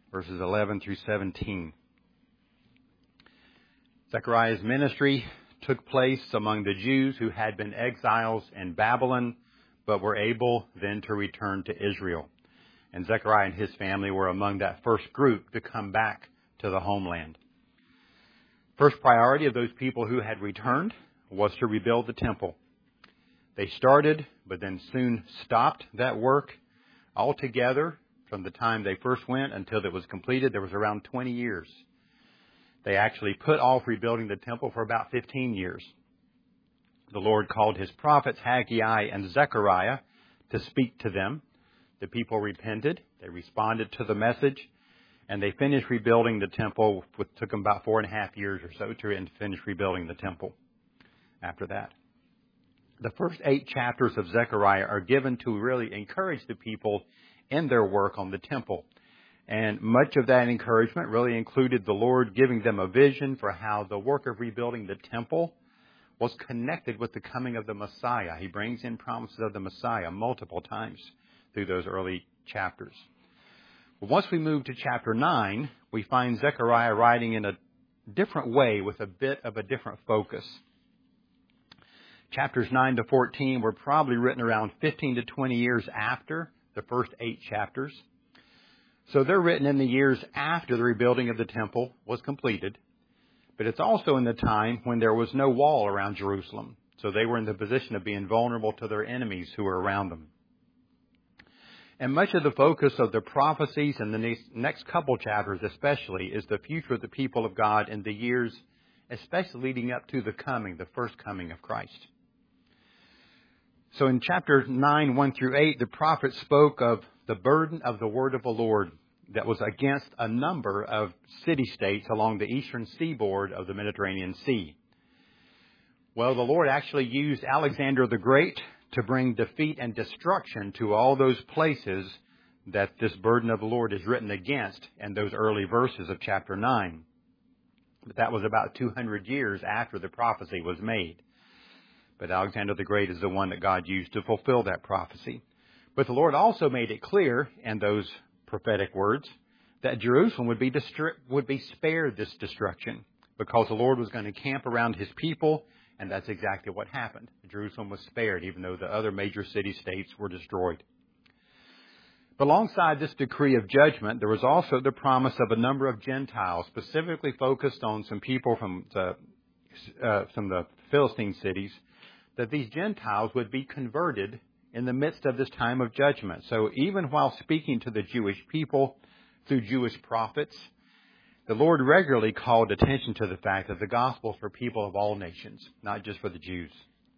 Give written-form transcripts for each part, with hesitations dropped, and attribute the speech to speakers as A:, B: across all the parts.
A: verses 11 through 17. Zechariah's ministry took place among the Jews who had been exiles in Babylon, but were able then to return to Israel. And Zechariah and his family were among that first group to come back to the homeland. First priority of those people who had returned was to rebuild the temple. They started, but then soon stopped that work altogether. From the time they first went until it was completed, there was around 20 years. They actually put off rebuilding the temple for about 15 years. The Lord called his prophets Haggai and Zechariah to speak to them. The people repented. They responded to the message, and they finished rebuilding the temple. It took them about 4.5 years or so to finish rebuilding the temple after that. The first 8 chapters of Zechariah are given to really encourage the people in their work on the temple. And much of that encouragement really included the Lord giving them a vision for how the work of rebuilding the temple was connected with the coming of the Messiah. He brings in promises of the Messiah multiple times through those early chapters. But once we move to chapter 9, we find Zechariah writing in a different way with a bit of a different focus. Chapters 9 to 14 were probably written around 15 to 20 years after the first 8 chapters. So they're written in the years after the rebuilding of the temple was completed. But it's also in the time when there was no wall around Jerusalem. So they were in the position of being vulnerable to their enemies who were around them. And much of the focus of the prophecies in the next couple chapters especially is the future of the people of God in the years, especially leading up to the first coming of Christ. So in chapter 9, 1 through 8, the prophet spoke of the burden of the word of the Lord that was against a number of city-states along the eastern seaboard of the Mediterranean Sea. Well, the Lord actually used Alexander the Great to bring defeat and destruction to all those places that this burden of the Lord is written against in those early verses of chapter 9. But that was about 200 years after the prophecy was made. But Alexander the Great is the one that God used to fulfill that prophecy. But the Lord also made it clear in those prophetic words that Jerusalem would be spared this destruction because the Lord was going to camp around his people, and that's exactly what happened. Jerusalem was spared, even though the other major city-states were destroyed. But alongside this decree of judgment, there was also the promise of a number of Gentiles, specifically focused on some people from the Philistine cities, that these Gentiles would be converted in the midst of this time of judgment. So even while speaking to the Jewish people through Jewish prophets, the Lord regularly called attention to the fact that the gospel is for people of all nations, not just for the Jews.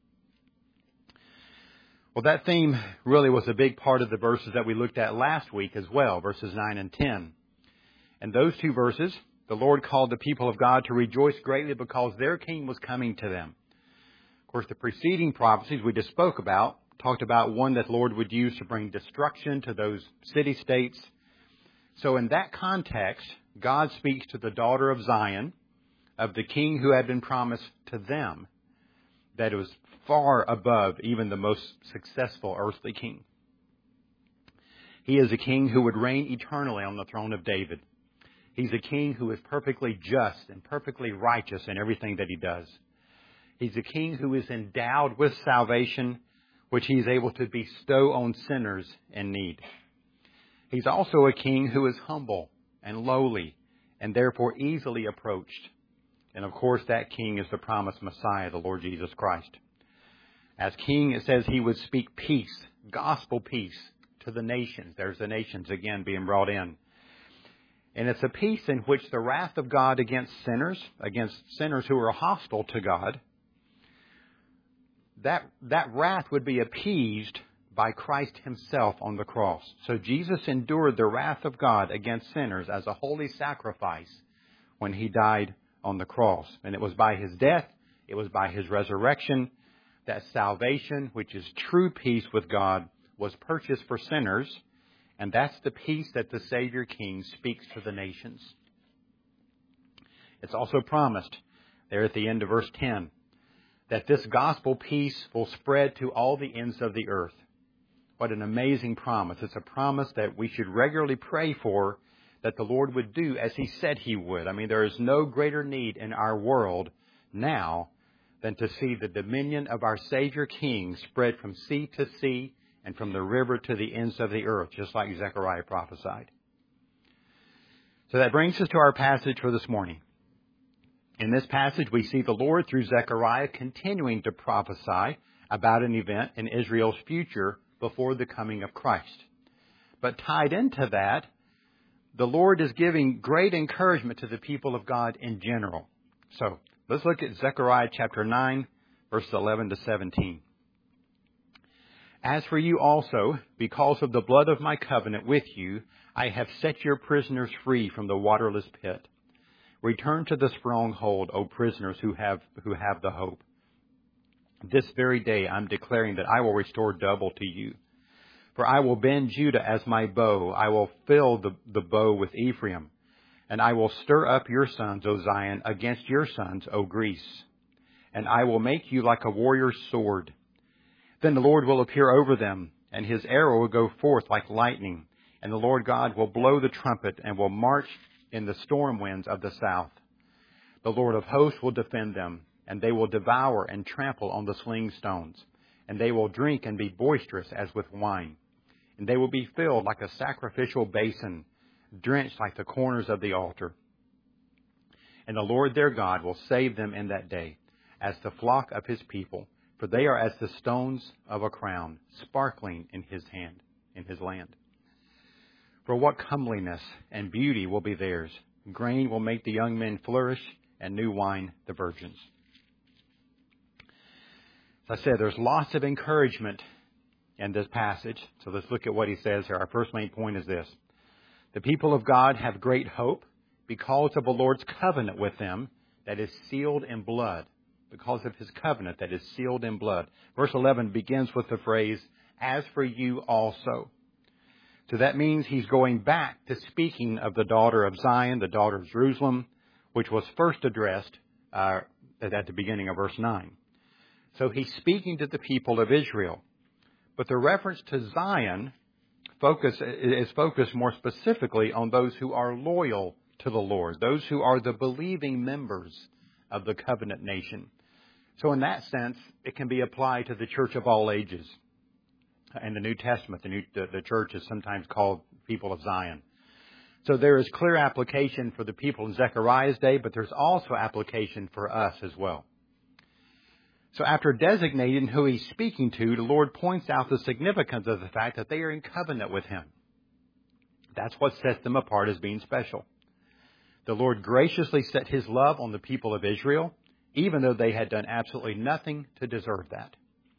A: Well, that theme really was a big part of the verses that we looked at last week as well, verses 9 and 10. In those 2 verses, the Lord called the people of God to rejoice greatly because their king was coming to them. Of course, the preceding prophecies we just spoke about talked about one that the Lord would use to bring destruction to those city-states. So in that context, God speaks to the daughter of Zion, of the king who had been promised to them, that it was far above even the most successful earthly king. He is a king who would reign eternally on the throne of David. He's a king who is perfectly just and perfectly righteous in everything that he does. He's a king who is endowed with salvation, which he's able to bestow on sinners in need. He's also a king who is humble and lowly and therefore easily approached. And of course, that king is the promised Messiah, the Lord Jesus Christ. As king, it says he would speak peace, gospel peace, to the nations. There's the nations again being brought in. And it's a peace in which the wrath of God against sinners who are hostile to God, that wrath would be appeased by Christ himself on the cross. So Jesus endured the wrath of God against sinners as a holy sacrifice when he died on the cross. And it was by his death, it was by his resurrection, that salvation, which is true peace with God, was purchased for sinners. And that's the peace that the Savior King speaks to the nations. It's also promised there at the end of verse 10 that this gospel peace will spread to all the ends of the earth. What an amazing promise. It's a promise that we should regularly pray for, that the Lord would do as He said He would. I mean, there is no greater need in our world now than to see the dominion of our Savior King spread from sea to sea and from the river to the ends of the earth, just like Zechariah prophesied. So that brings us to our passage for this morning. In this passage, we see the Lord, through Zechariah, continuing to prophesy about an event in Israel's future before the coming of Christ. But tied into that, the Lord is giving great encouragement to the people of God in general. So let's look at Zechariah chapter 9, verses 11 to 17. As for you also, because of the blood of my covenant with you, I have set your prisoners free from the waterless pit. Return to the stronghold, O prisoners who have the hope. This very day I'm declaring that I will restore double to you. For I will bend Judah as my bow. I will fill the bow with Ephraim. And I will stir up your sons, O Zion, against your sons, O Greece. And I will make you like a warrior's sword. Then the Lord will appear over them, and His arrow will go forth like lightning. And the Lord God will blow the trumpet and will march in the storm winds of the south. The Lord of hosts will defend them, and they will devour and trample on the sling stones. And they will drink and be boisterous as with wine. And they will be filled like a sacrificial basin, drenched like the corners of the altar. And the Lord their God will save them in that day, as the flock of His people, for they are as the stones of a crown, sparkling in His hand, in His land. For what comeliness and beauty will be theirs. Grain will make the young men flourish, and new wine the virgins. As I said, there's lots of encouragement in this passage. So let's look at what he says here. Our first main point is this. The people of God have great hope because of the Lord's covenant with them that is sealed in blood. Because of His covenant that is sealed in blood. Verse 11 begins with the phrase, as for you also. So that means he's going back to speaking of the daughter of Zion, the daughter of Jerusalem, which was first addressed at the beginning of verse 9. So he's speaking to the people of Israel. But the reference to Zion is focused more specifically on those who are loyal to the Lord, those who are the believing members of the covenant nation. So in that sense, it can be applied to the church of all ages. In the New Testament, the church is sometimes called people of Zion. So there is clear application for the people in Zechariah's day, but there's also application for us as well. So after designating who He's speaking to, the Lord points out the significance of the fact that they are in covenant with Him. That's what sets them apart as being special. The Lord graciously set His love on the people of Israel, even though they had done absolutely nothing to deserve that.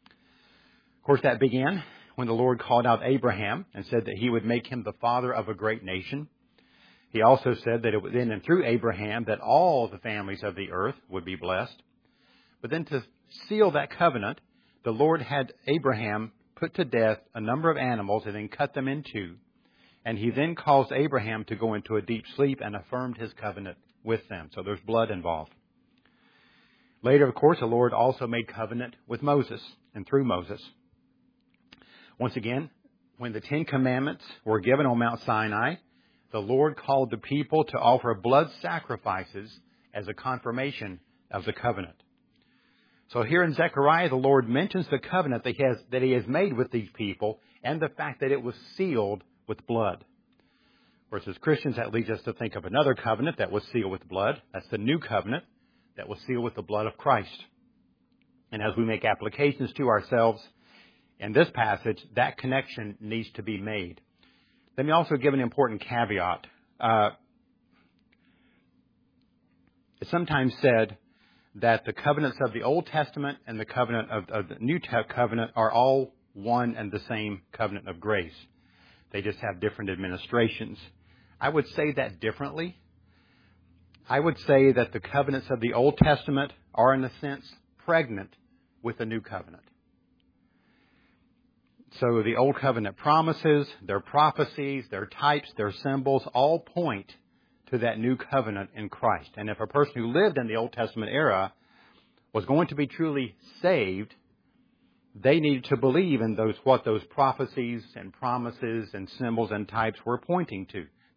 A: Of course, that began when the Lord called out Abraham and said that He would make him the father of a great nation. He also said that it was in and through Abraham that all the families of the earth would be blessed. But then to seal that covenant, the Lord had Abraham put to death a number of animals and then cut them in two. And He then caused Abraham to go into a deep sleep and affirmed His covenant with them. So there's blood involved. Later, of course, the Lord also made covenant with Moses and through Moses. Once again, when the Ten Commandments were given on Mount Sinai, the Lord called the people to offer blood sacrifices as a confirmation of the covenant. So here in Zechariah, the Lord mentions the covenant that He has made with these people and the fact that it was sealed with blood. Of course, as Christians, that leads us to think of another covenant that was sealed with blood. That's the new covenant that was sealed with the blood of Christ. And as we make applications to ourselves in this passage, that connection needs to be made. Let me also give an important caveat. It's sometimes said that the covenants of the Old Testament and the covenant of the New Covenant are all one and the same covenant of grace. They just have different administrations. I would say that differently. I would say that the covenants of the Old Testament are, in a sense, pregnant with the New Covenant. So the Old Covenant promises, their prophecies, their types, their symbols all point to that new covenant in Christ. And if a person who lived in the Old Testament era was going to be truly saved, they needed to believe in what those prophecies and promises and symbols and types were pointing to.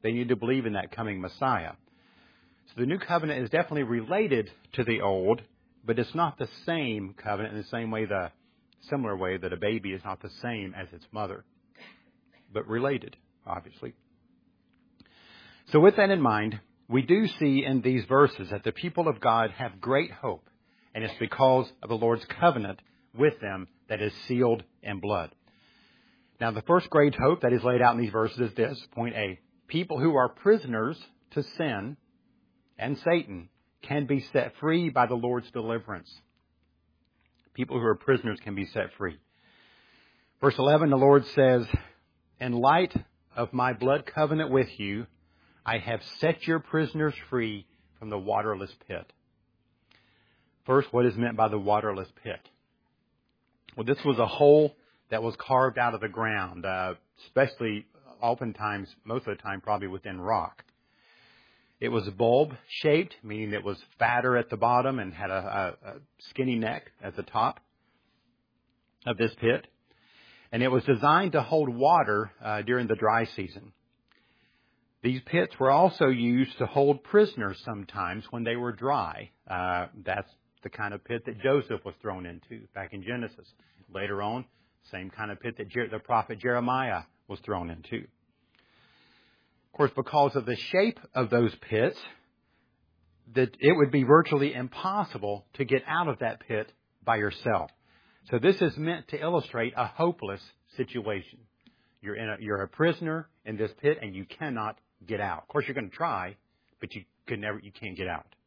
A: They need to believe in that coming Messiah. So the new covenant is definitely related to the old, but it's not the same covenant in the similar way that a baby is not the same as its mother, but related, obviously. So with that in mind, we do see in these verses that the people of God have great hope, and it's because of the Lord's covenant with them that is sealed in blood. Now, the first great hope that is laid out in these verses is this, point A. People who are prisoners to sin and Satan can be set free by the Lord's deliverance. People who are prisoners can be set free. Verse 11, the Lord says, "In light of my blood covenant with you, I have set your prisoners free from the waterless pit." First, what is meant by the waterless pit? Well, this was a hole that was carved out of the ground, especially oftentimes, most of the time, probably within rock. It was bulb-shaped, meaning it was fatter at the bottom and had a skinny neck at the top of this pit. And it was designed to hold water during the dry season. These pits were also used to hold prisoners sometimes when they were dry. That's the kind of pit that Joseph was thrown into back in Genesis. Later on, same kind of pit that the prophet Jeremiah was thrown into. Of course, because of the shape of those pits, that it would be virtually impossible to get out of that pit by yourself. So this is meant to illustrate a hopeless situation. You're a prisoner in this pit and you cannot get out. Of course, you're going to try, but you can't get out.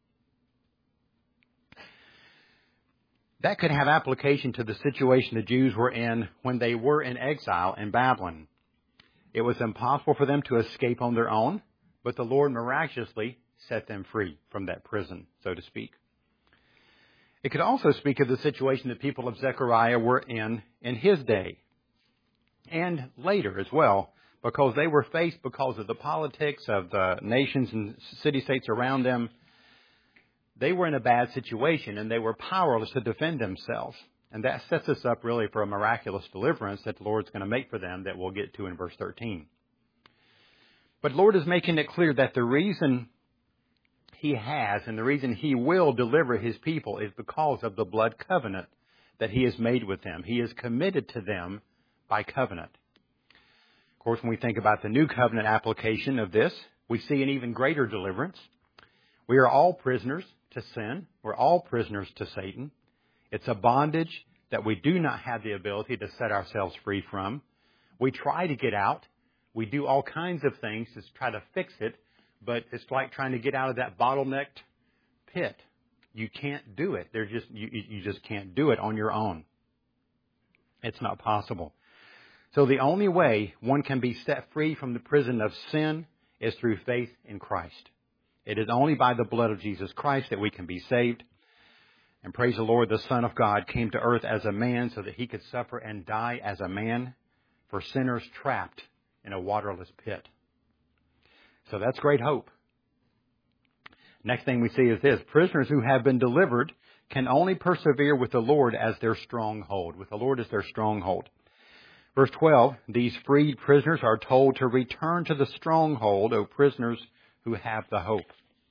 A: That could have application to the situation the Jews were in when they were in exile in Babylon. It was impossible for them to escape on their own, but the Lord miraculously set them free from that prison, so to speak. It could also speak of the situation the people of Zechariah were in his day, and later as well, because they were faced because of the politics of the nations and city-states around them. They were in a bad situation, and they were powerless to defend themselves. And that sets us up really for a miraculous deliverance that the Lord's going to make for them that we'll get to in verse 13. But the Lord is making it clear that the reason He has and the reason He will deliver His people is because of the blood covenant that He has made with them. He is committed to them by covenant. Of course, when we think about the new covenant application of this, we see an even greater deliverance. We are all prisoners to sin. We're all prisoners to Satan. It's a bondage that we do not have the ability to set ourselves free from. We try to get out. We do all kinds of things to try to fix it, but it's like trying to get out of that bottlenecked pit. You can't do it. You just can't do it on your own. It's not possible. So the only way one can be set free from the prison of sin is through faith in Christ. It is only by the blood of Jesus Christ that we can be saved. And praise the Lord, the Son of God came to earth as a man so that He could suffer and die as a man for sinners trapped in a waterless pit. So that's great hope. Next thing we see is this. Prisoners who have been delivered can only persevere with the Lord as their stronghold. With the Lord as their stronghold. Verse 12, these freed prisoners are told to return to the stronghold, O prisoners who have the hope.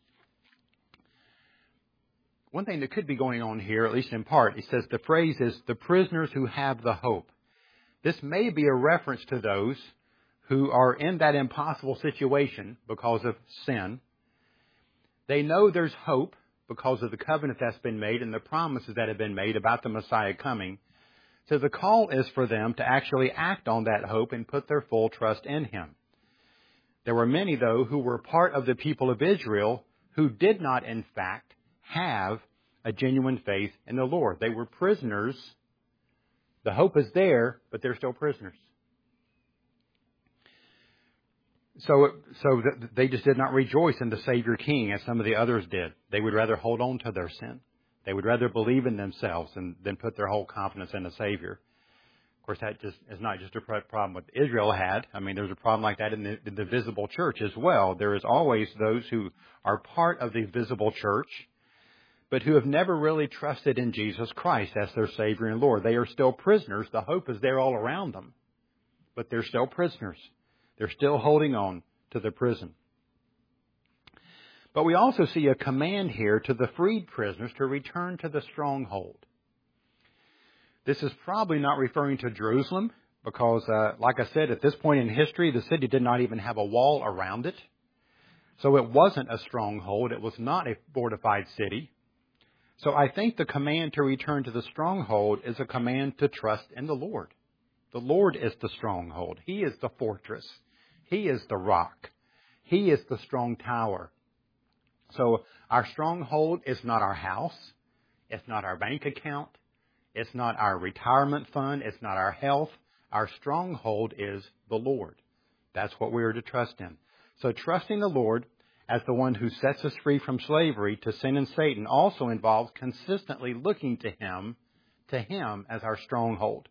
A: One thing that could be going on here, at least in part, it says the phrase is the prisoners who have the hope. This may be a reference to those who are in that impossible situation because of sin. They know there's hope because of the covenant that's been made and the promises that have been made about the Messiah coming. So the call is for them to actually act on that hope and put their full trust in Him. There were many, though, who were part of the people of Israel who did not, in fact, have a genuine faith in the Lord. They were prisoners. The hope is there, but they're still prisoners. So they just did not rejoice in the Savior King as some of the others did. They would rather hold on to their sin. They would rather believe in themselves than put their whole confidence in the Savior. Of course, that just is not just a problem what Israel had. I mean, there's a problem like that in the visible church as well. There is always those who are part of the visible church, but who have never really trusted in Jesus Christ as their Savior and Lord. They are still prisoners. The hope is there all around them, but they're still prisoners. They're still holding on to the prison. But we also see a command here to the freed prisoners to return to the stronghold. This is probably not referring to Jerusalem because, like I said, at this point in history, the city did not even have a wall around it. So it wasn't a stronghold. It was not a fortified city. So I think the command to return to the stronghold is a command to trust in the Lord. The Lord is the stronghold. He is the fortress. He is the rock. He is the strong tower. So our stronghold is not our house. It's not our bank account. It's not our retirement fund. It's not our health. Our stronghold is the Lord. That's what we are to trust in. So trusting the Lord as the one who sets us free from slavery to sin and Satan also involves consistently looking to Him as our stronghold.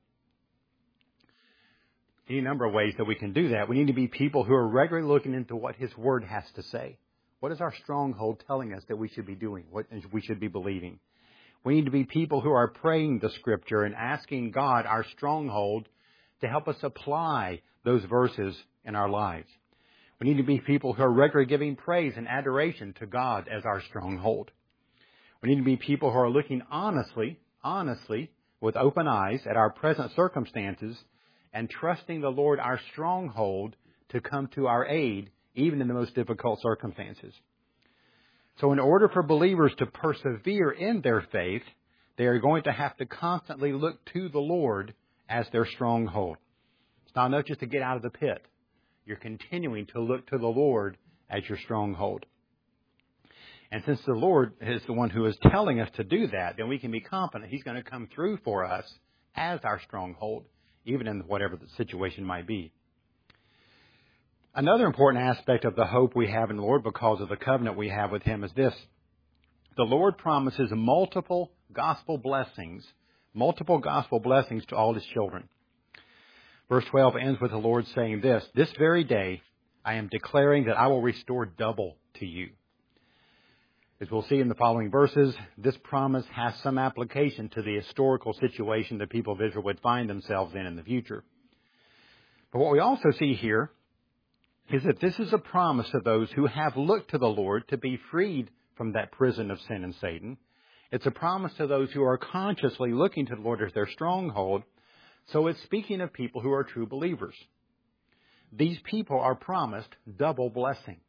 A: Any number of ways that we can do that. We need to be people who are regularly looking into what His Word has to say. What is our stronghold telling us that we should be doing? What we should be believing? We need to be people who are praying the Scripture and asking God, our stronghold, to help us apply those verses in our lives. We need to be people who are regularly giving praise and adoration to God as our stronghold. We need to be people who are looking honestly, with open eyes at our present circumstances and trusting the Lord, our stronghold, to come to our aid, even in the most difficult circumstances. So in order for believers to persevere in their faith, they are going to have to constantly look to the Lord as their stronghold. It's not enough just to get out of the pit. You're continuing to look to the Lord as your stronghold. And since the Lord is the one who is telling us to do that, then we can be confident He's going to come through for us as our stronghold, even in whatever the situation might be. Another important aspect of the hope we have in the Lord because of the covenant we have with Him is this. The Lord promises multiple gospel blessings to all His children. Verse 12 ends with the Lord saying this, "This very day I am declaring that I will restore double to you." As we'll see in the following verses, this promise has some application to the historical situation the people of Israel would find themselves in the future. But what we also see here is that this is a promise to those who have looked to the Lord to be freed from that prison of sin and Satan. It's a promise to those who are consciously looking to the Lord as their stronghold. So it's speaking of people who are true believers. These people are promised double blessing.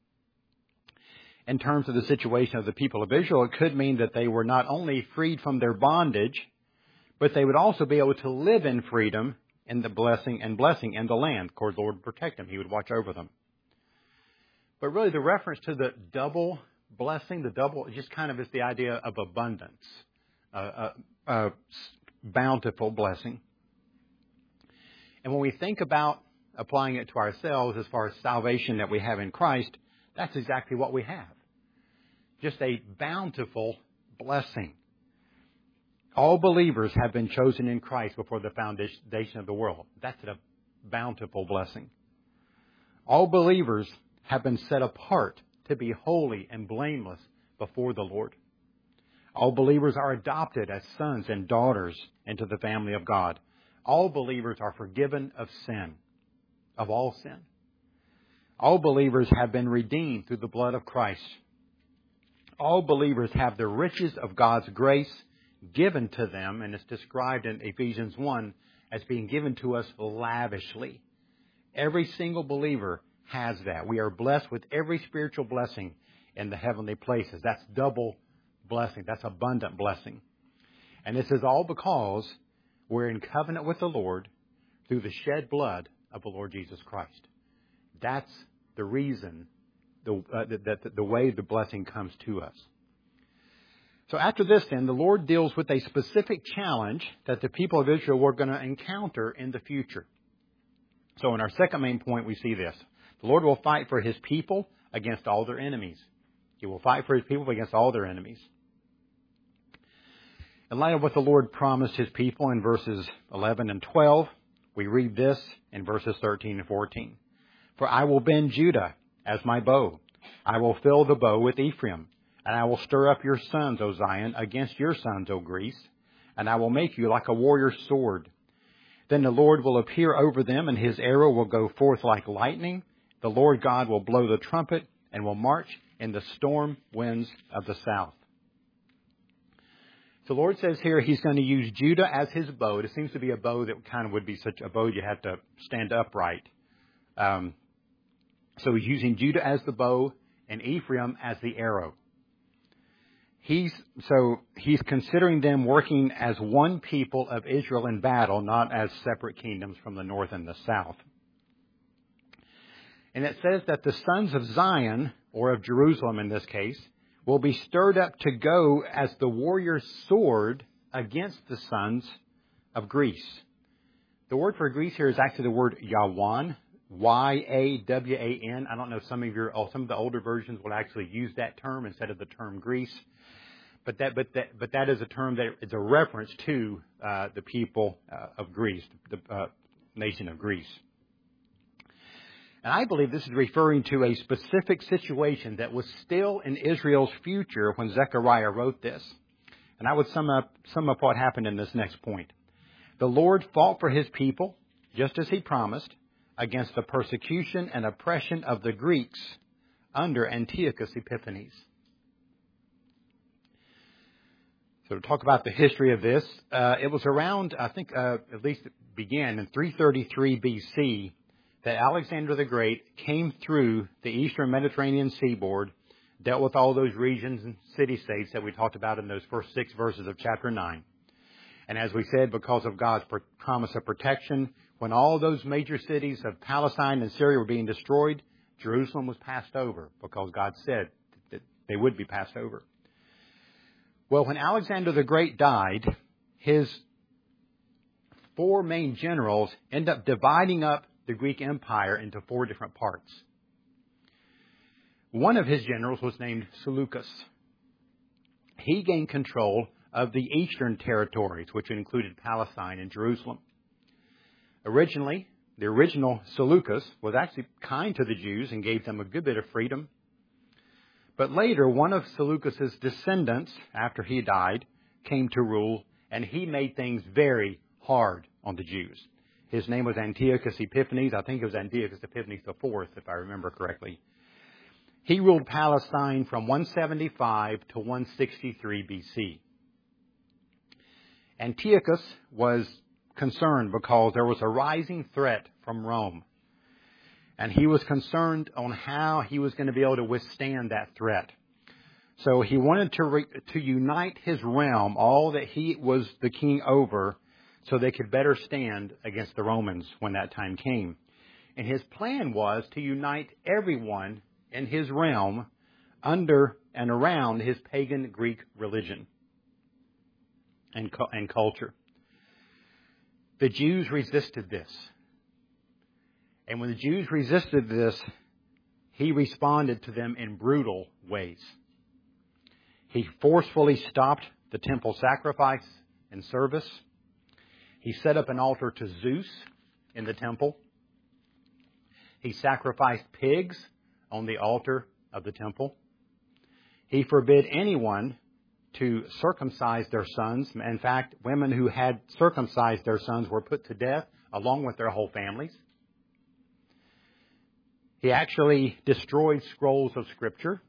A: In terms of the situation of the people of Israel, it could mean that they were not only freed from their bondage, but they would also be able to live in freedom in the blessing in the land. Of course, the Lord would protect them. He would watch over them. But really the reference to the double blessing, just kind of is the idea of abundance, a bountiful blessing. And when we think about applying it to ourselves as far as salvation that we have in Christ, that's exactly what we have. Just a bountiful blessing. All believers have been chosen in Christ before the foundation of the world. That's a bountiful blessing. All believers have been set apart to be holy and blameless before the Lord. All believers are adopted as sons and daughters into the family of God. All believers are forgiven of sin, of all sin. All believers have been redeemed through the blood of Christ. All believers have the riches of God's grace given to them, and it's described in Ephesians 1 as being given to us lavishly. Every single believer has that. We are blessed with every spiritual blessing in the heavenly places. That's double blessing. That's abundant blessing. And this is all because we're in covenant with the Lord through the shed blood of the Lord Jesus Christ. That's the reason, the way the blessing comes to us. So after this, then, the Lord deals with a specific challenge that the people of Israel were going to encounter in the future. So in our second main point, we see this. The Lord will fight for His people against all their enemies. He will fight for His people against all their enemies. In light of what the Lord promised His people in verses 11 and 12, we read this in verses 13 and 14. "For I will bend Judah as my bow. I will fill the bow with Ephraim. And I will stir up your sons, O Zion, against your sons, O Greece. And I will make you like a warrior's sword. Then the Lord will appear over them, and His arrow will go forth like lightning. The Lord God will blow the trumpet, and will march in the storm winds of the south. The Lord says here He's going to use Judah as His bow. It seems to be a bow that kind of would be such a bow you have to stand upright. So He's using Judah as the bow and Ephraim as the arrow. He's considering them working as one people of Israel in battle, not as separate kingdoms from the north and the south. And it says that the sons of Zion, or of Jerusalem in this case, will be stirred up to go as the warrior's sword against the sons of Greece. The word for Greece here is actually the word Yawan, Y-A-W-A-N. I don't know, some of the older versions will actually use that term instead of the term Greece. But that is a term that is a reference to the people of Greece, the nation of Greece. And I believe this is referring to a specific situation that was still in Israel's future when Zechariah wrote this. And I would sum up what happened in this next point. The Lord fought for His people, just as He promised, against the persecution and oppression of the Greeks under Antiochus Epiphanes. So to talk about the history of this, it was around, I think, at least it began in 333 BC, that Alexander the Great came through the eastern Mediterranean seaboard, dealt with all those regions and city-states that we talked about in those first 6 verses of chapter 9. And as we said, because of God's promise of protection, when all those major cities of Palestine and Syria were being destroyed, Jerusalem was passed over because God said that they would be passed over. Well, when Alexander the Great died, his 4 main generals ended up dividing up the Greek Empire into 4 different parts. One of his generals was named Seleucus. He gained control of the eastern territories, which included Palestine and Jerusalem. Originally, the original Seleucus was actually kind to the Jews and gave them a good bit of freedom. But later, one of Seleucus's descendants, after he died, came to rule, and he made things very hard on the Jews. His name was Antiochus Epiphanes. I think it was Antiochus Epiphanes IV, if I remember correctly. He ruled Palestine from 175 to 163 BC. Antiochus was concerned because there was a rising threat from Rome. And he was concerned on how he was going to be able to withstand that threat. So he wanted to unite his realm, all that he was the king over, so they could better stand against the Romans when that time came. And his plan was to unite everyone in his realm under and around his pagan Greek religion and culture. The Jews resisted this. And when the Jews resisted this, he responded to them in brutal ways. He forcefully stopped the temple sacrifice and service. He set up an altar to Zeus in the temple. He sacrificed pigs on the altar of the temple. He forbid anyone to circumcise their sons. In fact, women who had circumcised their sons were put to death along with their whole families. He actually destroyed scrolls of Scripture.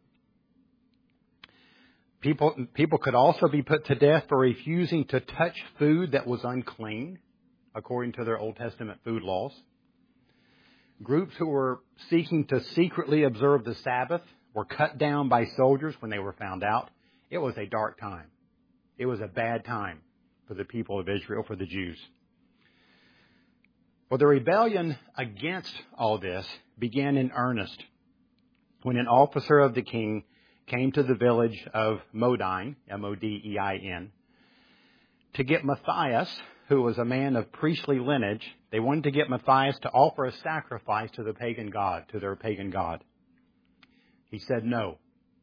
A: People could also be put to death for refusing to touch food that was unclean, according to their Old Testament food laws. Groups who were seeking to secretly observe the Sabbath were cut down by soldiers when they were found out. It was a dark time. It was a bad time for the people of Israel, for the Jews. Well, the rebellion against all this began in earnest when an officer of the king came to the village of Modin, M-O-D-E-I-N, to get Matthias, who was a man of priestly lineage. They wanted to get Matthias to offer a sacrifice to the pagan god, to their pagan god. He said no.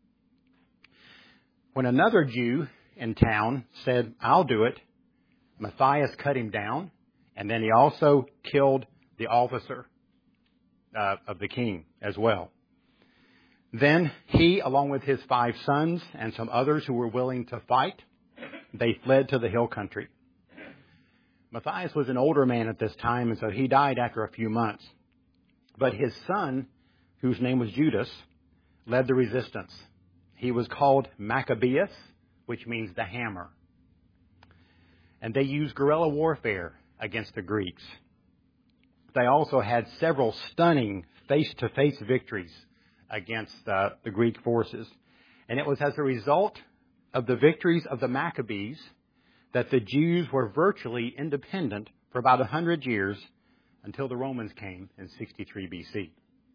A: When another Jew in town said, "I'll do it," Matthias cut him down, and then he also killed the officer of the king as well. Then he, along with his 5 sons and some others who were willing to fight, they fled to the hill country. Matthias was an older man at this time, and so he died after a few months. But his son, whose name was Judas, led the resistance. He was called Maccabeus, which means the hammer. And they used guerrilla warfare against the Greeks. They also had several stunning face-to-face victories against the Greek forces. And it was as a result of the victories of the Maccabees that the Jews were virtually independent for about 100 years until the Romans came in 63 BC.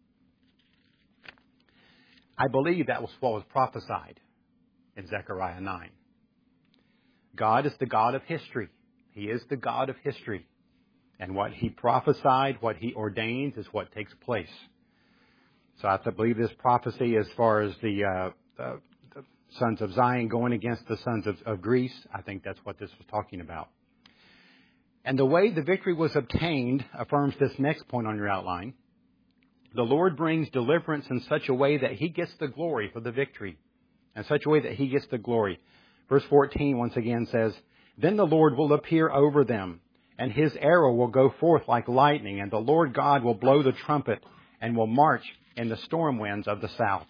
A: I believe that was what was prophesied in Zechariah 9. God is the God of history. He is the God of history. And what He prophesied, what He ordains, is what takes place. So I have to believe this prophecy as far as the sons of Zion going against the sons of Greece. I think that's what this was talking about. And the way the victory was obtained affirms this next point on your outline. The Lord brings deliverance in such a way that He gets the glory for the victory. In such a way that He gets the glory. Verse 14 once again says, "Then the Lord will appear over them, and His arrow will go forth like lightning, and the Lord God will blow the trumpet and will march in the storm winds of the south."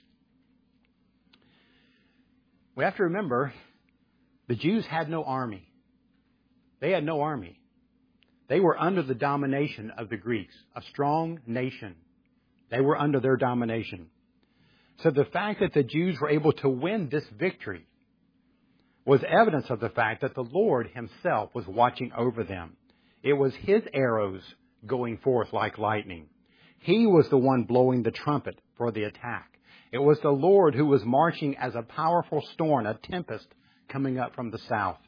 A: We have to remember, the Jews had no army. They had no army. They were under the domination of the Greeks, a strong nation. They were under their domination. So the fact that the Jews were able to win this victory was evidence of the fact that the Lord Himself was watching over them. It was His arrows going forth like lightning. He was the one blowing the trumpet for the attack. It was the Lord who was marching as a powerful storm, a tempest coming up from the south.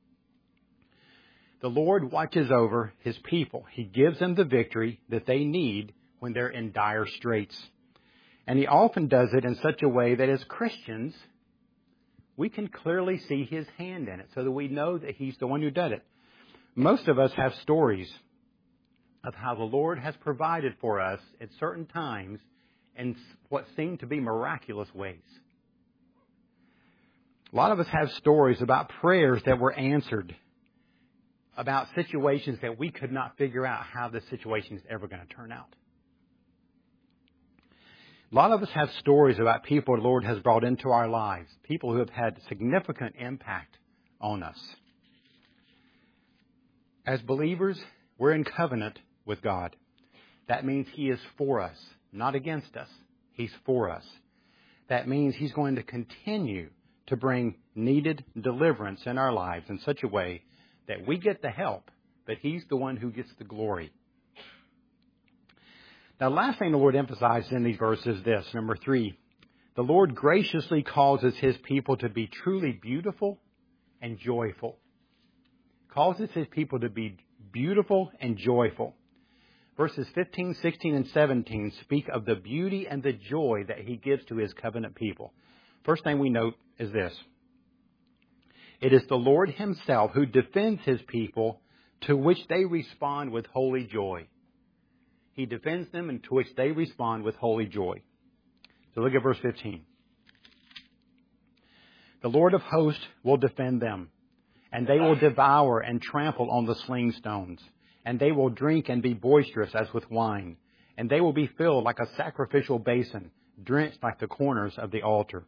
A: The Lord watches over His people. He gives them the victory that they need when they're in dire straits. And He often does it in such a way that as Christians, we can clearly see His hand in it so that we know that He's the one who did it. Most of us have stories of how the Lord has provided for us at certain times in what seem to be miraculous ways. A lot of us have stories about prayers that were answered, about situations that we could not figure out how the situation is ever going to turn out. A lot of us have stories about people the Lord has brought into our lives, people who have had significant impact on us. As believers, we're in covenant with God. That means He is for us, not against us. He's for us. That means He's going to continue to bring needed deliverance in our lives in such a way that we get the help, but He's the one who gets the glory. Now, the last thing the Lord emphasizes in these verses is this, number 3. The Lord graciously causes His people to be truly beautiful and joyful. Causes His people to be beautiful and joyful. Verses 15, 16, and 17 speak of the beauty and the joy that He gives to His covenant people. First thing we note is this. It is the Lord Himself who defends His people, to which they respond with holy joy. He defends them, and to which they respond with holy joy. So look at verse 15. The Lord of hosts will defend them, and they will devour and trample on the sling stones, and they will drink and be boisterous as with wine, and they will be filled like a sacrificial basin, drenched like the corners of the altar.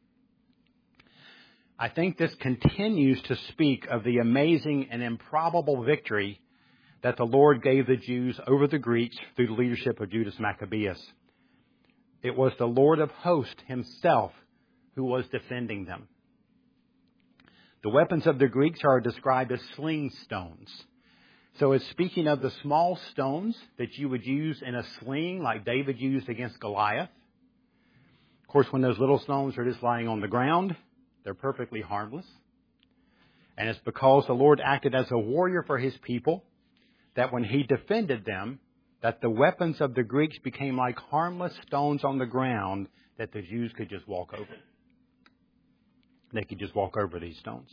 A: I think this continues to speak of the amazing and improbable victory that the Lord gave the Jews over the Greeks through the leadership of Judas Maccabeus. It was the Lord of hosts Himself who was defending them. The weapons of the Greeks are described as sling stones. So it's speaking of the small stones that you would use in a sling like David used against Goliath. Of course, when those little stones are just lying on the ground, they're perfectly harmless. And it's because the Lord acted as a warrior for His people that when He defended them, that the weapons of the Greeks became like harmless stones on the ground that the Jews could just walk over. They could just walk over these stones.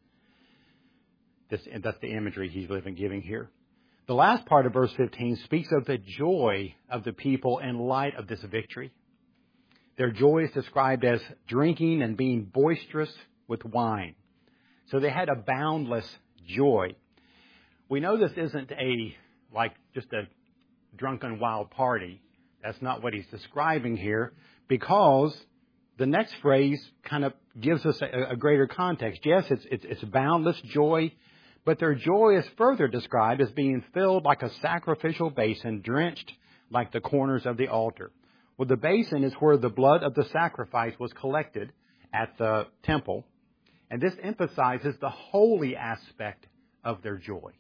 A: That's the imagery He's giving here. The last part of verse 15 speaks of the joy of the people in light of this victory. Their joy is described as drinking and being boisterous with wine. So they had a boundless joy. We know this isn't just a drunken wild party. That's not what He's describing here. because the next phrase kind of gives us a greater context. Yes, it's boundless joy, but their joy is further described as being filled like a sacrificial basin, drenched like the corners of the altar. Well, the basin is where the blood of the sacrifice was collected at the temple, and this emphasizes the holy aspect of their joy.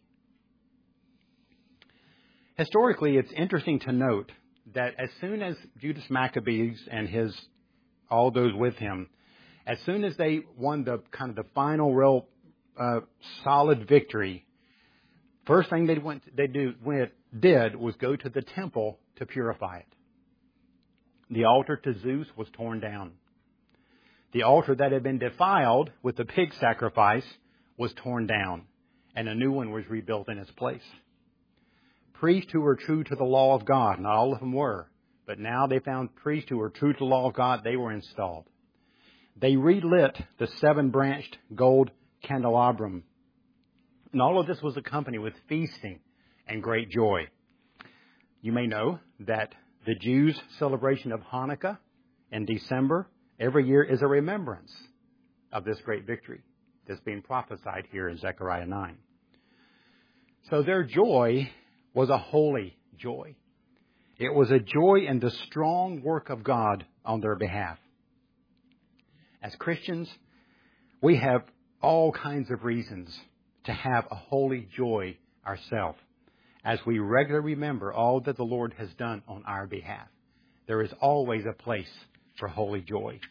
A: Historically, it's interesting to note that as soon as Judas Maccabees and all those with him, as soon as they won the final real solid victory, first thing they did was go to the temple to purify it. The altar to Zeus was torn down. The altar that had been defiled with the pig sacrifice was torn down, and a new one was rebuilt in its place. Priests who were true to the law of God, not all of them were, but now they found priests who were true to the law of God, they were installed. They relit the 7-branched gold candelabrum. And all of this was accompanied with feasting and great joy. You may know that the Jews' celebration of Hanukkah in December every year is a remembrance of this great victory that's being prophesied here in Zechariah 9. So their joy was a holy joy. It was a joy in the strong work of God on their behalf. As Christians, we have all kinds of reasons to have a holy joy ourselves as we regularly remember all that the Lord has done on our behalf. There is always a place for holy joy.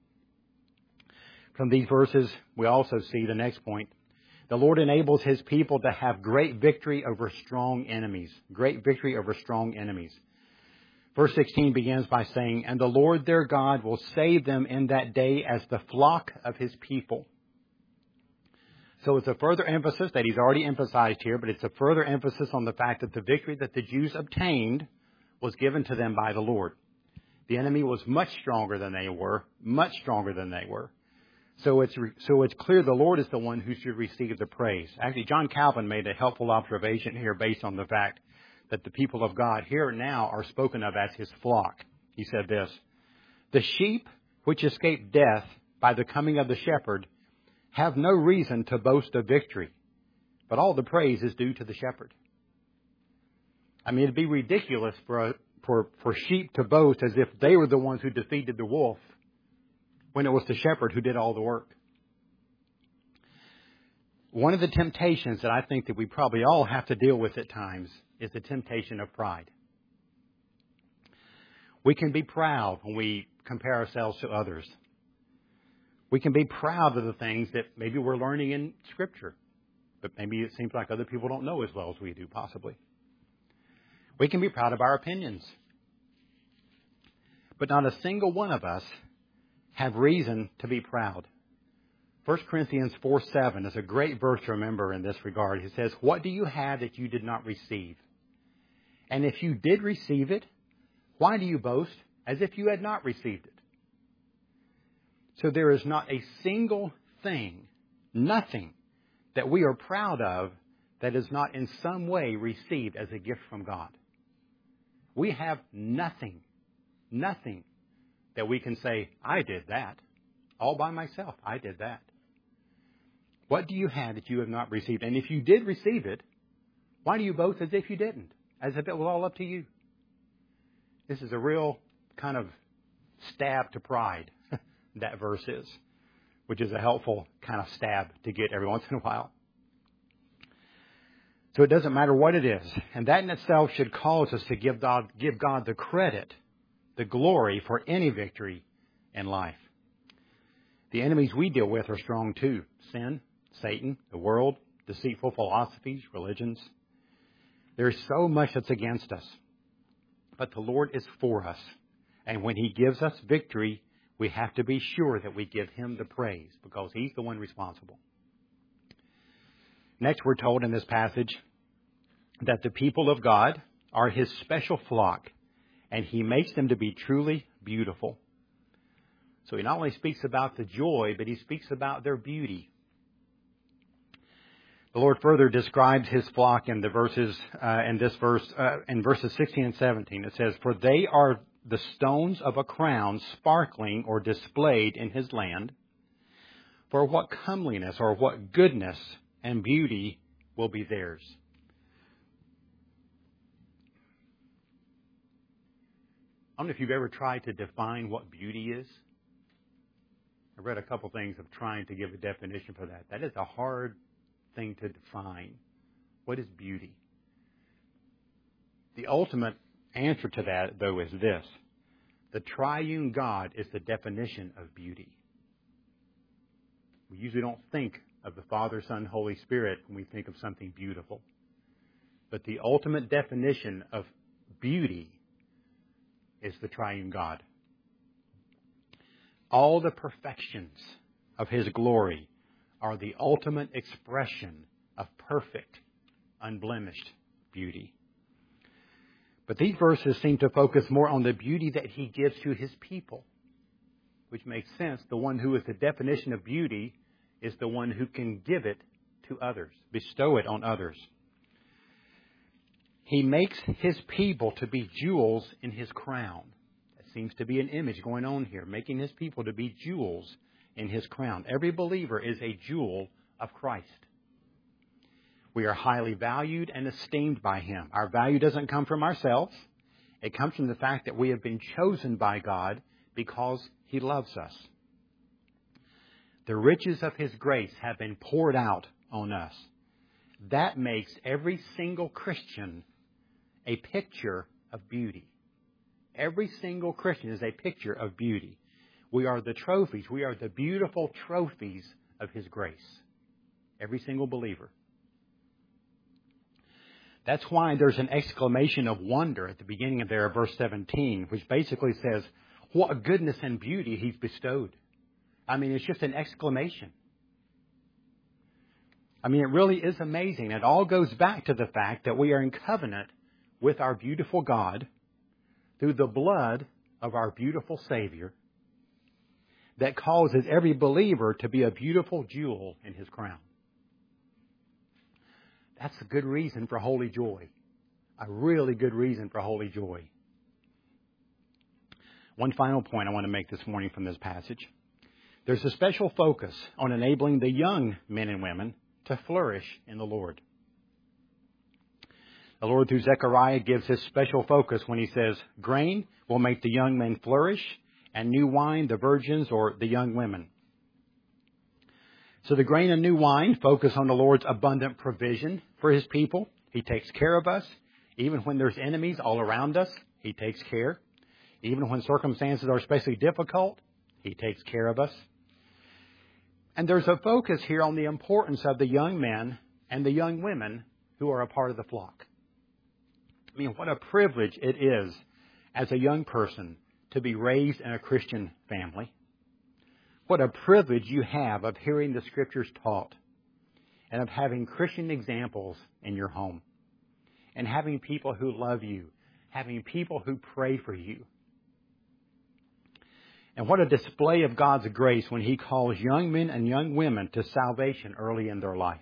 A: From these verses, we also see the next point. The Lord enables His people to have great victory over strong enemies. Great victory over strong enemies. Verse 16 begins by saying, "And the Lord their God will save them in that day as the flock of His people." So it's a further emphasis that He's already emphasized here, but it's a further emphasis on the fact that the victory that the Jews obtained was given to them by the Lord. The enemy was much stronger than they were, much stronger than they were. So it's clear the Lord is the one who should receive the praise. Actually, John Calvin made a helpful observation here based on the fact that the people of God here now are spoken of as His flock. He said this, "The sheep which escaped death by the coming of the shepherd have no reason to boast of victory, but all the praise is due to the shepherd." I mean, it'd be ridiculous for sheep to boast as if they were the ones who defeated the wolf when it was the shepherd who did all the work. One of the temptations that I think that we probably all have to deal with at times is the temptation of pride. We can be proud when we compare ourselves to others. We can be proud of the things that maybe we're learning in Scripture, but maybe it seems like other people don't know as well as we do, possibly. We can be proud of our opinions. But not a single one of us have reason to be proud. 1 Corinthians 4:7 is a great verse to remember in this regard. It says, "What do you have that you did not receive? And if you did receive it, why do you boast as if you had not received it?" So there is not a single thing, nothing, that we are proud of that is not in some way received as a gift from God. We have nothing that we can say, "I did that. All by myself, I did that." What do you have that you have not received? And if you did receive it, why do you boast as if you didn't? As if it was all up to you? This is a real kind of stab to pride, that verse is, which is a helpful kind of stab to get every once in a while. So it doesn't matter what it is. And that in itself should cause us to give God the credit, the glory for any victory in life. The enemies we deal with are strong too. Sin, Satan, the world, deceitful philosophies, religions. There's so much that's against us. But the Lord is for us. And when He gives us victory, we have to be sure that we give Him the praise because He's the one responsible. Next, we're told in this passage that the people of God are His special flock, and He makes them to be truly beautiful. So He not only speaks about the joy, but He speaks about their beauty. The Lord further describes His flock in the verses, in verses 16 and 17. It says, "For they are the stones of a crown sparkling or displayed in his land, for what comeliness or what goodness and beauty will be theirs. I don't know if you've ever tried to define what beauty is. I read a couple things of trying to give a definition for that. That is a hard thing to define. What is beauty? The ultimate answer to that, though, is this. The triune God is the definition of beauty. We usually don't think of the Father, Son, Holy Spirit when we think of something beautiful. But the ultimate definition of beauty is the triune God. All the perfections of His glory are the ultimate expression of perfect, unblemished beauty. But these verses seem to focus more on the beauty that He gives to His people, which makes sense. The one who is the definition of beauty is the one who can give it to others, bestow it on others. He makes His people to be jewels in His crown. That seems to be an image going on here, making His people to be jewels in His crown. Every believer is a jewel of Christ. We are highly valued and esteemed by Him. Our value doesn't come from ourselves. It comes from the fact that we have been chosen by God because He loves us. The riches of His grace have been poured out on us. That makes every single Christian a picture of beauty. Every single Christian is a picture of beauty. We are the trophies. We are the beautiful trophies of His grace. Every single believer. That's why there's an exclamation of wonder at the beginning of there, verse 17, which basically says, what goodness and beauty He's bestowed. I mean, it's just an exclamation. I mean, it really is amazing. It all goes back to the fact that we are in covenant with our beautiful God through the blood of our beautiful Savior that causes every believer to be a beautiful jewel in His crown. That's a good reason for holy joy. A really good reason for holy joy. One final point I want to make this morning from this passage. There's a special focus on enabling the young men and women to flourish in the Lord. The Lord, through Zechariah, gives His special focus when He says, grain will make the young men flourish, and new wine, the virgins or the young women. So the grain and new wine focus on the Lord's abundant provision for His people. He takes care of us. Even when there's enemies all around us, He takes care. Even when circumstances are especially difficult, He takes care of us. And there's a focus here on the importance of the young men and the young women who are a part of the flock. I mean, what a privilege it is as a young person to be raised in a Christian family. What a privilege you have of hearing the Scriptures taught and of having Christian examples in your home and having people who love you, having people who pray for you. And what a display of God's grace when He calls young men and young women to salvation early in their life.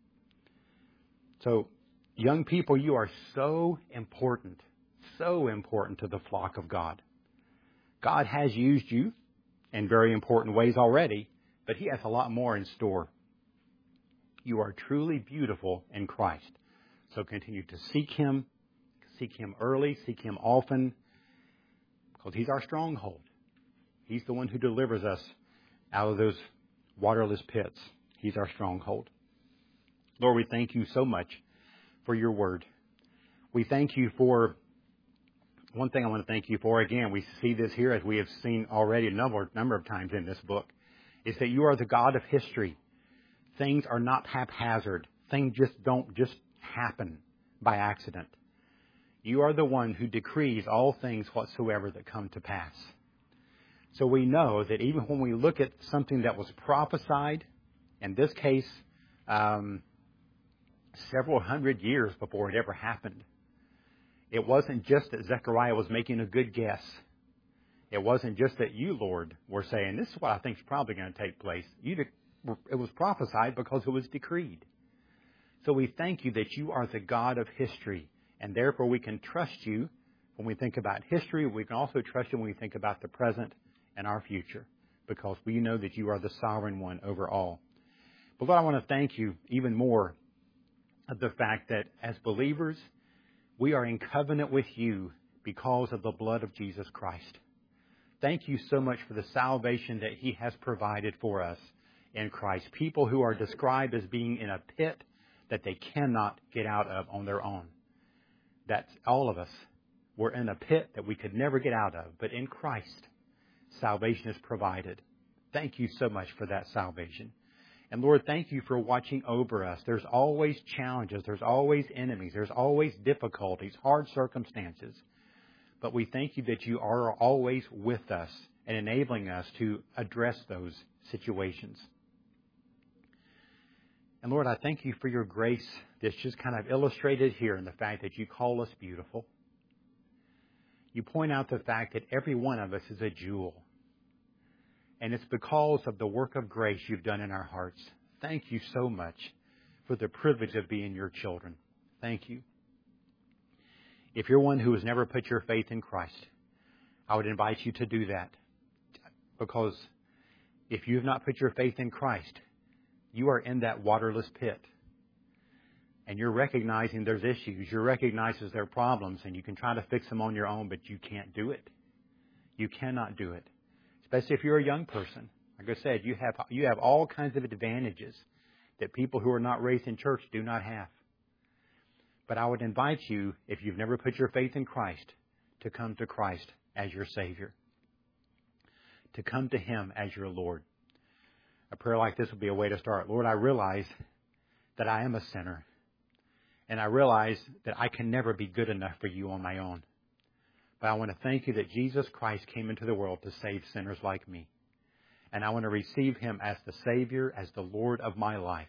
A: So, young people, you are so important to the flock of God. God has used you in very important ways already, but He has a lot more in store. You are truly beautiful in Christ. So continue to seek Him early, seek Him often, because He's our stronghold. He's the one who delivers us out of those waterless pits. He's our stronghold. Lord, we thank You so much for Your word. We thank You for, one thing I want to thank You for, again, we see this here as we have seen already a number of times in this book, is that You are the God of history. Things are not haphazard. Things don't just happen by accident. You are the one who decrees all things whatsoever that come to pass. So we know that even when we look at something that was prophesied, in this case, several hundred years before it ever happened, it wasn't just that Zechariah was making a good guess. It wasn't just that You, Lord, were saying, this is what I think is probably going to take place. It was prophesied because it was decreed. So we thank You that You are the God of history, and therefore we can trust You when we think about history. We can also trust you when we think about the present and our future, because we know that you are the sovereign one over all. But Lord, I want to thank you even more of the fact that as believers, we are in covenant with you because of the blood of Jesus Christ. Thank you so much for the salvation that he has provided for us in Christ. People who are described as being in a pit that they cannot get out of on their own. That's all of us. We're in a pit that we could never get out of. But in Christ, salvation is provided. Thank you so much for that salvation. And Lord, thank you for watching over us. There's always challenges. There's always enemies. There's always difficulties, hard circumstances. But we thank you that you are always with us and enabling us to address those situations. And Lord, I thank you for your grace that's just kind of illustrated here in the fact that you call us beautiful. You point out the fact that every one of us is a jewel. And it's because of the work of grace you've done in our hearts. Thank you so much for the privilege of being your children. Thank you. If you're one who has never put your faith in Christ, I would invite you to do that. Because if you have not put your faith in Christ, you are in that waterless pit. And you're recognizing there's issues. You're recognizing there are problems, and you can try to fix them on your own, but you can't do it. You cannot do it. Especially if you're a young person. Like I said, you have all kinds of advantages that people who are not raised in church do not have. But I would invite you, if you've never put your faith in Christ, to come to Christ as your Savior. To come to Him as your Lord. A prayer like this would be a way to start. Lord, I realize that I am a sinner. And I realize that I can never be good enough for you on my own. But I want to thank you that Jesus Christ came into the world to save sinners like me. And I want to receive Him as the Savior, as the Lord of my life.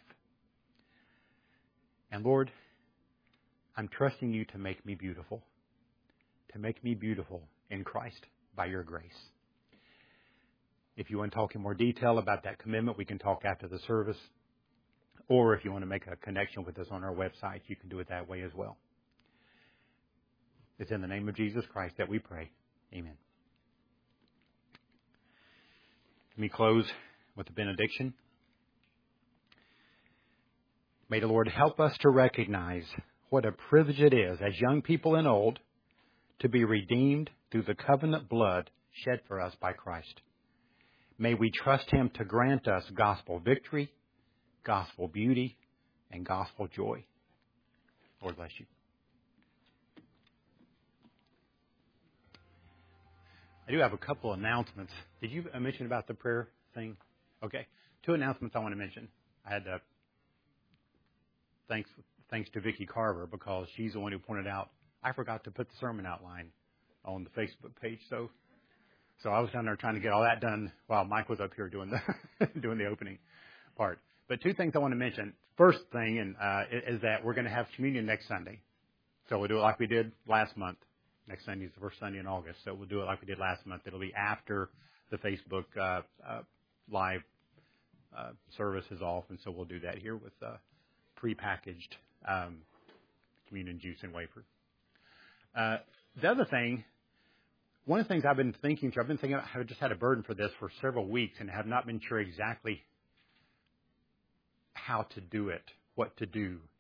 A: And Lord, I'm trusting you to make me beautiful. To make me beautiful in Christ by your grace. If you want to talk in more detail about that commitment, we can talk after the service. Or if you want to make a connection with us on our website, you can do it that way as well. It's in the name of Jesus Christ that we pray. Amen. Let me close with a benediction. May the Lord help us to recognize what a privilege it is, as young people and old, to be redeemed through the covenant blood shed for us by Christ. May we trust Him to grant us gospel victory, gospel beauty, and gospel joy. Lord bless you. I do have a couple announcements. Did you mention about the prayer thing? Okay. 2 announcements I want to mention. I had thanks to Vicki Carver, because she's the one who pointed out I forgot to put the sermon outline on the Facebook page. So I was down there trying to get all that done while Mike was up here doing the opening part. But 2 things I want to mention. First thing is that we're going to have communion next Sunday. So we'll do it like we did last month. Next Sunday is the first Sunday in August. So we'll do it like we did last month. It'll be after the Facebook live service is off. And so we'll do that here with prepackaged communion juice and wafer. The other thing, one of the things I've been thinking about, I've just had a burden for this for several weeks and have not been sure exactly how to do it, what to do.